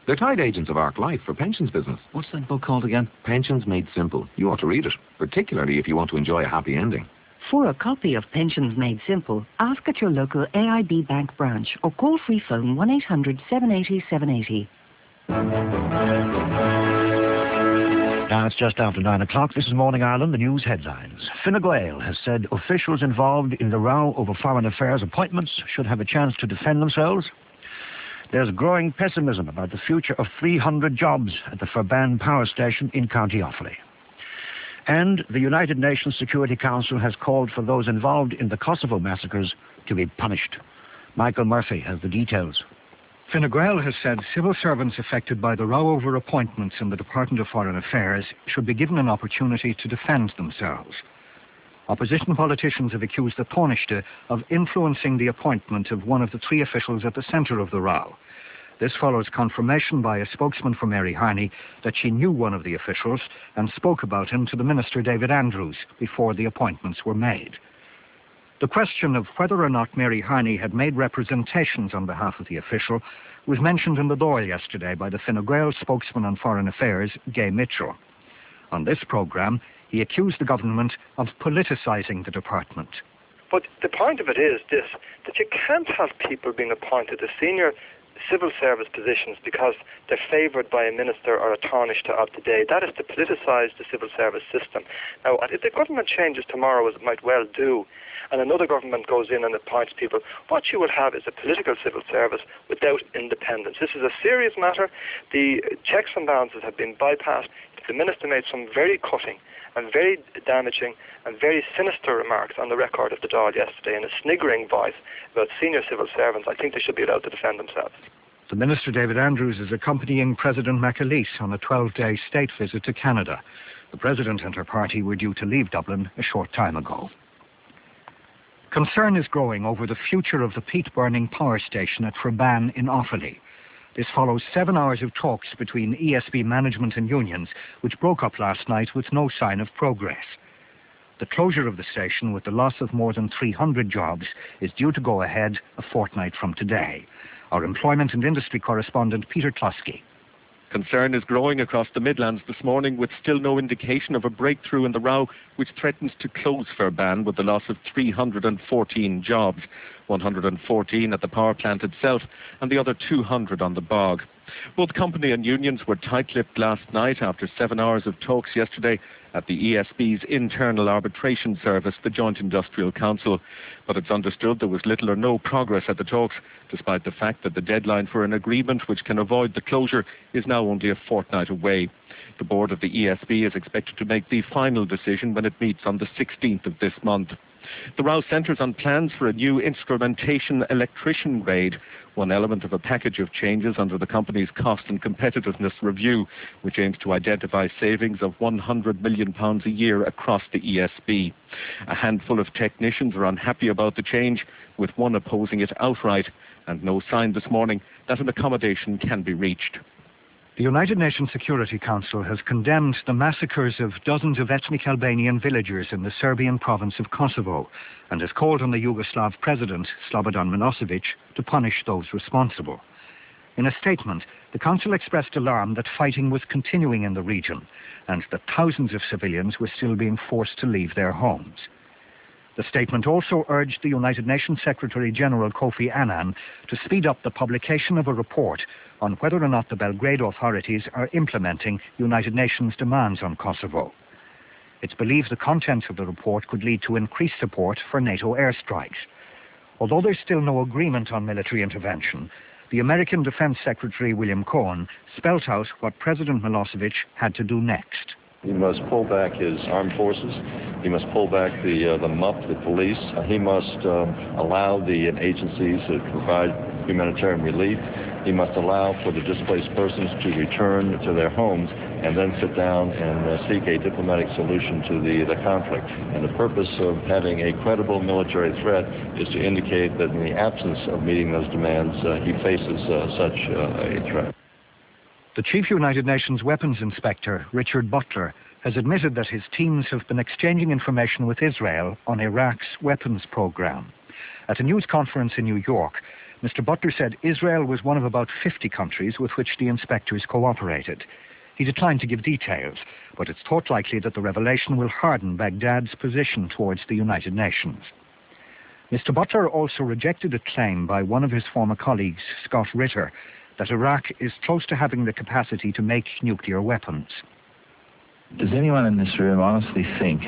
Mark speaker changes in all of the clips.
Speaker 1: They're tied agents of Arc Life for pensions business.
Speaker 2: What's that book called again?
Speaker 1: Pensions Made Simple. You ought to read it, particularly if you want to enjoy a happy ending.
Speaker 3: For a copy of Pensions Made Simple, ask at your local AIB Bank branch or call free phone 1-800-780-780.
Speaker 4: Now it's just after 9 o'clock. This is Morning Ireland, the news headlines. Fine Gael has said officials involved in the row over foreign affairs appointments should have a chance to defend themselves. There's growing pessimism about the future of 300 jobs at the Ferban power station in County Offaly. And the United Nations Security Council has called for those involved in the Kosovo massacres to be punished. Michael Murphy has the details.
Speaker 5: Fine Gael has said civil servants affected by the row over appointments in the Department of Foreign Affairs should be given an opportunity to defend themselves. Opposition politicians have accused the Taoiseach of influencing the appointment of one of the three officials at the centre of the row. This follows confirmation by a spokesman for Mary Harney that she knew one of the officials and spoke about him to the Minister David Andrews before the appointments were made. The question of whether or not Mary Harney had made representations on behalf of the official was mentioned in the Dáil yesterday by the Fine Gael spokesman on Foreign Affairs, Gay Mitchell. On this programme, he accused the government of politicising the department.
Speaker 6: But the point of it is this, that you can't have people being appointed to senior civil service positions because they're favoured by a minister or a Taoiseach of the day. That is to politicise the civil service system. Now, if the government changes tomorrow, as it might well do, and another government goes in and appoints people, what you will have is a political civil service without independence. This is a serious matter. The checks and balances have been bypassed. The minister made some very cutting and very damaging and very sinister remarks on the record of the Dáil yesterday in a sniggering voice about senior civil servants. I think they should be allowed to defend themselves.
Speaker 5: The Minister David Andrews is accompanying President McAleese on a 12-day state visit to Canada. The President and her party were due to leave Dublin a short time ago. Concern is growing over the future of the peat-burning power station at Ferban in Offaly. This follows 7 hours of talks between ESB management and unions, which broke up last night with no sign of progress. The closure of the station, with the loss of more than 300 jobs, is due to go ahead a fortnight from today. Our employment and industry correspondent, Peter Klusky.
Speaker 7: Concern is growing across the Midlands this morning, with still no indication of a breakthrough in the row, which threatens to close Ferban with the loss of 314 jobs, 114 at the power plant itself and the other 200 on the bog. Both company and unions were tight-lipped last night after 7 hours of talks yesterday at the ESB's internal arbitration service, the Joint Industrial Council. But it's understood there was little or no progress at the talks, despite the fact that the deadline for an agreement which can avoid the closure is now only a fortnight away. The board of the ESB is expected to make the final decision when it meets on the 16th of this month. The row centres on plans for a new instrumentation electrician grade, one element of a package of changes under the company's cost and competitiveness review, which aims to identify savings of £100 million a year across the ESB. A handful of technicians are unhappy about the change, with one opposing it outright, and no sign this morning that an accommodation can be reached.
Speaker 5: The United Nations Security Council has condemned the massacres of dozens of ethnic Albanian villagers in the Serbian province of Kosovo and has called on the Yugoslav president, Slobodan Milosevic, to punish those responsible. In a statement, the Council expressed alarm that fighting was continuing in the region and that thousands of civilians were still being forced to leave their homes. The statement also urged the United Nations Secretary-General Kofi Annan to speed up the publication of a report on whether or not the Belgrade authorities are implementing United Nations demands on Kosovo. It's believed the contents of the report could lead to increased support for NATO airstrikes. Although there's still no agreement on military intervention, the American Defense Secretary William Cohen spelt out what President Milosevic had to do next.
Speaker 8: He must pull back his armed forces. He must pull back the MUP, the police. He must allow the agencies to provide humanitarian relief. He must allow for the displaced persons to return to their homes and then sit down and seek a diplomatic solution to the conflict. And the purpose of having a credible military threat is to indicate that in the absence of meeting those demands, he faces such a threat.
Speaker 5: The Chief United Nations Weapons Inspector, Richard Butler, has admitted that his teams have been exchanging information with Israel on Iraq's weapons program. At a news conference in New York, Mr. Butler said Israel was one of about 50 countries with which the inspectors cooperated. He declined to give details, but it's thought likely that the revelation will harden Baghdad's position towards the United Nations. Mr. Butler also rejected a claim by one of his former colleagues, Scott Ritter, that Iraq is close to having the capacity to make nuclear weapons.
Speaker 2: Does anyone in this room honestly think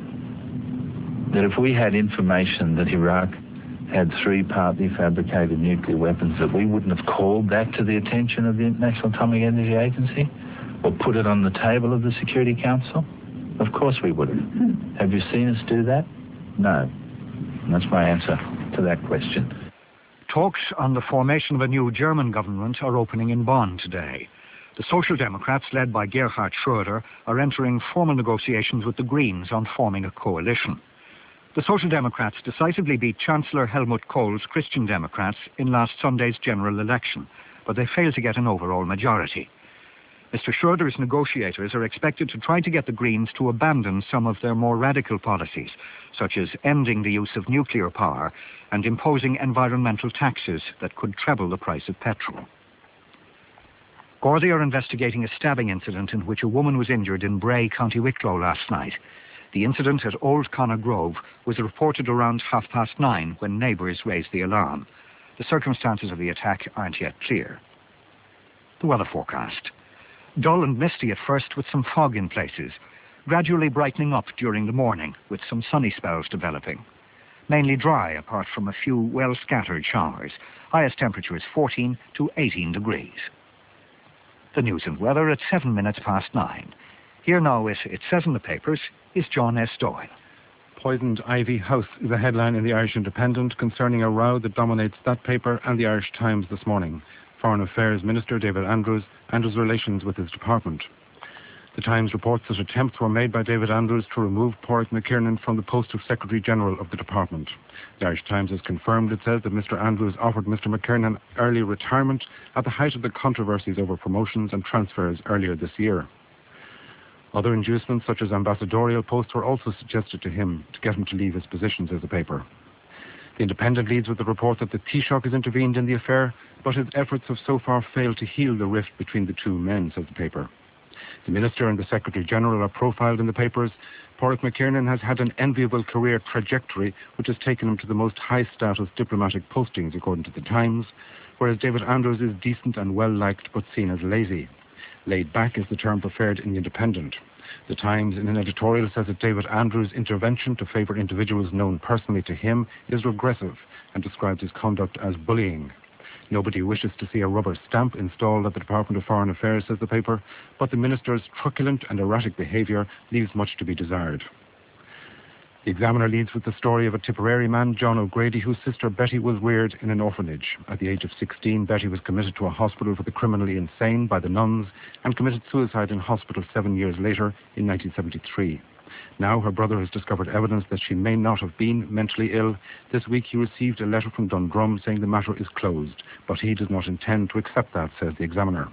Speaker 2: that if we had information that Iraq had 3 partly fabricated nuclear weapons, that we wouldn't have called that to the attention of the International Atomic Energy Agency or put it on the table of the Security Council? Of course we would have. Have you seen us do that? No. And that's my answer to that question.
Speaker 5: Talks on the formation of a new German government are opening in Bonn today. The Social Democrats, led by Gerhard Schröder, are entering formal negotiations with the Greens on forming a coalition. The Social Democrats decisively beat Chancellor Helmut Kohl's Christian Democrats in last Sunday's general election, but they failed to get an overall majority. Mr. Schröder's negotiators are expected to try to get the Greens to abandon some of their more radical policies, such as ending the use of nuclear power and imposing environmental taxes that could treble the price of petrol. Gardaí are investigating a stabbing incident in which a woman was injured in Bray, County Wicklow last night. The incident at Old Connor Grove was reported around 9:30 when neighbours raised the alarm. The circumstances of the attack aren't yet clear. The weather forecast. Dull and misty at first with some fog in places, gradually brightening up during the morning with some sunny spells developing. Mainly dry apart from a few well-scattered showers. Highest temperature is 14 to 18 degrees. The news and weather at 9:07. Here now with It Says in the Papers is John S. Doyle.
Speaker 9: Poisoned Ivy House is a headline in the Irish Independent concerning a row that dominates that paper and the Irish Times this morning. Foreign Affairs Minister David Andrews and his relations with his department. The Times reports that attempts were made by David Andrews to remove Pádraig McKiernan from the post of Secretary-General of the department. The Irish Times has confirmed, it says, that Mr. Andrews offered Mr. McKiernan early retirement at the height of the controversies over promotions and transfers earlier this year. Other inducements, such as ambassadorial posts, were also suggested to him to get him to leave his position, says the paper. The Independent leads with the report that the Taoiseach has intervened in the affair, but his efforts have so far failed to heal the rift between the two men, says the paper. The Minister and the Secretary-General are profiled in the papers. Pádraig McKiernan has had an enviable career trajectory which has taken him to the most high-status diplomatic postings, according to the Times, whereas David Andrews is decent and well-liked but seen as lazy. Laid back is the term preferred in the Independent. The Times, in an editorial, says that David Andrews' intervention to favour individuals known personally to him is regressive and describes his conduct as bullying. Nobody wishes to see a rubber stamp installed at the Department of Foreign Affairs, says the paper, but the Minister's truculent and erratic behaviour leaves much to be desired. The Examiner leads with the story of a Tipperary man, John O'Grady, whose sister Betty was reared in an orphanage. At the age of 16, Betty was committed to a hospital for the criminally insane by the nuns and committed suicide in hospital 7 years later in 1973. Now her brother has discovered evidence that she may not have been mentally ill. This week he received a letter from Dundrum saying the matter is closed, but he does not intend to accept that, says the Examiner.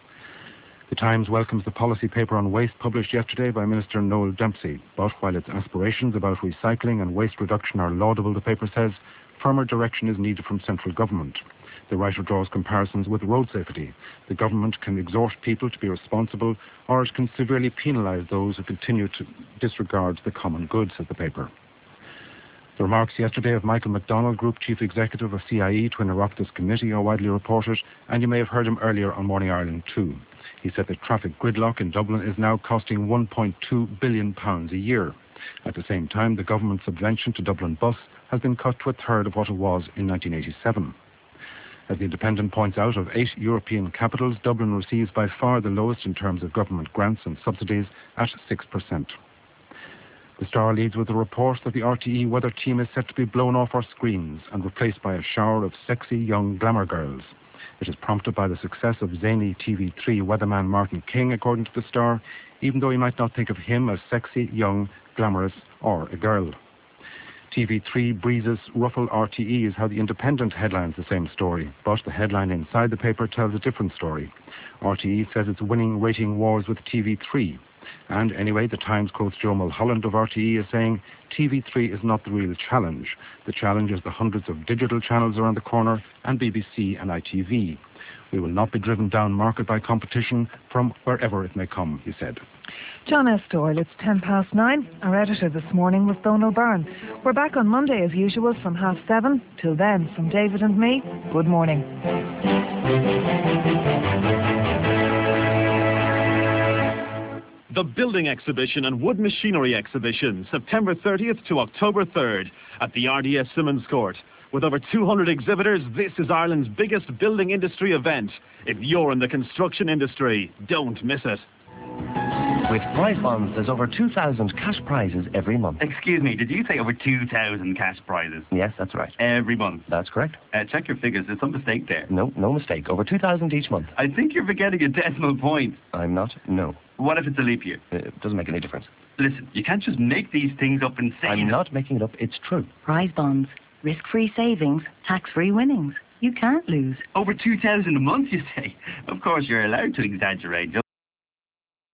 Speaker 9: The Times welcomes the policy paper on waste published yesterday by Minister Noel Dempsey, but while its aspirations about recycling and waste reduction are laudable, the paper says, firmer direction is needed from central government. The writer draws comparisons with road safety. The government can exhort people to be responsible, or it can severely penalise those who continue to disregard the common good, says the paper. The remarks yesterday of Michael McDonnell, Group Chief Executive of CIE, to an Oireachtas committee are widely reported, and you may have heard him earlier on Morning Ireland too. He said that traffic gridlock in Dublin is now costing £1.2 billion a year. At the same time, the government subvention to Dublin Bus has been cut to a third of what it was in 1987. As the Independent points out, of 8 European capitals, Dublin receives by far the lowest in terms of government grants and subsidies at 6%. The Star leads with a report that the RTE weather team is set to be blown off our screens and replaced by a shower of sexy young glamour girls. It is prompted by the success of zany TV3 weatherman Martin King, according to the Star, even though you might not think of him as sexy, young, glamorous or a girl. TV3 breezes ruffle RTE is how the Independent headlines the same story, but the headline inside the paper tells a different story. RTE says it's winning rating wars with TV3. And anyway, the Times quotes Joe Mulholland of RTE as saying, TV3 is not the real challenge. The challenge is the hundreds of digital channels around the corner and BBC and ITV. We will not be driven down market by competition from wherever it may come, he said.
Speaker 10: John S. Doyle, it's 9:10. Our editor this morning was Donal Byrne. We're back on Monday as usual from 7:30. Till then, from David and me, good morning.
Speaker 11: The Building Exhibition and Wood Machinery Exhibition, September 30th to October 3rd at the RDS Simmons Court. With over 200 exhibitors, this is Ireland's biggest building industry event. If you're in the construction industry, don't miss it.
Speaker 12: With prize bonds, there's over 2,000 cash prizes every month.
Speaker 13: Excuse me, did you say over 2,000 cash prizes?
Speaker 12: Yes, that's right.
Speaker 13: Every month?
Speaker 12: That's correct.
Speaker 13: Check your figures, there's some mistake there.
Speaker 12: No mistake. Over 2,000 each month.
Speaker 13: I think you're forgetting a decimal point.
Speaker 12: I'm not? No.
Speaker 13: What if it's a leap year?
Speaker 12: It doesn't make any difference.
Speaker 13: Listen, you can't just make these things up and say...
Speaker 12: I'm not making it up, it's true.
Speaker 3: Prize bonds, risk-free savings, tax-free winnings. You can't lose.
Speaker 13: Over 2,000 a month, you say? Of course, you're allowed to exaggerate.